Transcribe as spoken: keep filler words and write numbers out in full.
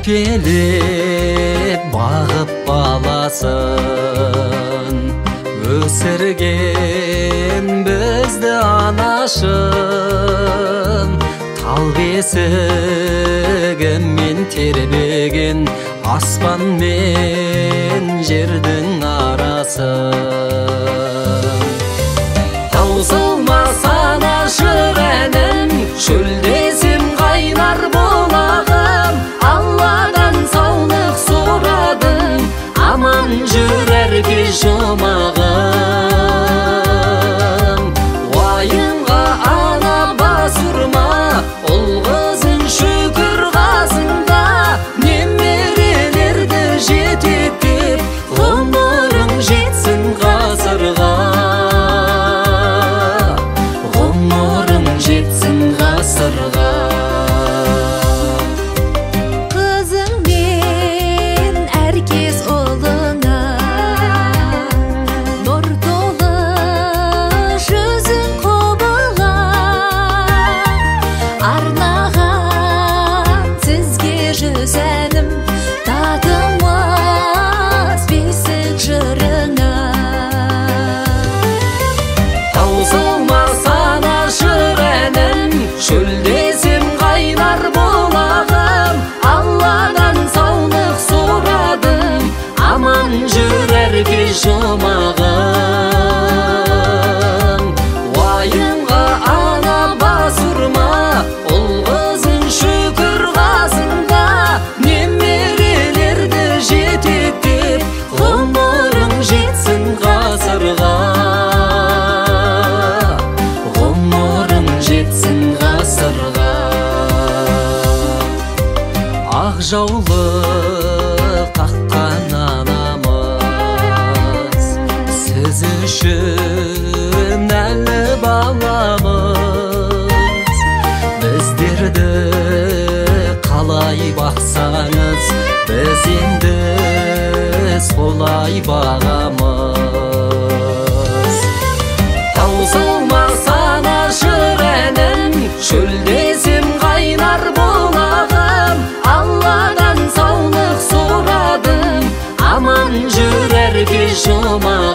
келіп бағып баласын, өсірген бізді анашым. Тал бесігімен тербеген аспан мен жердің арасын. Таусылмас анашыр әнім, шөлдесем қайнар бұлағым. Алладан саулық сұрадым, аман жүрерге жұмағым. Уайымға ана басырма, ұл қызың шүкір қасында. Немерелерді жетектеп, ғұмырың жетсін ғасырға. Ғұмырың жетсін ғасырға. Шөлдесем қайнар бұлағым, Алладан саулық сұрадым, аман жүрерге жұмағым. Уайымға ана басырма, ұл қызың шүкір қасында. Немерелерді жетектеп, ғұмырың жетсін ғасырға. Ақ жаулық таққан анамыз, сіз үшін әлі баламыз. Біздерді қалай бақсаңыз, біз енді солай бағамыз. Таусылмас анашыр әнім, шөлдесем қайнар бұлағым. Алладан саулық сұрадым, аман жүрерге жұмағым.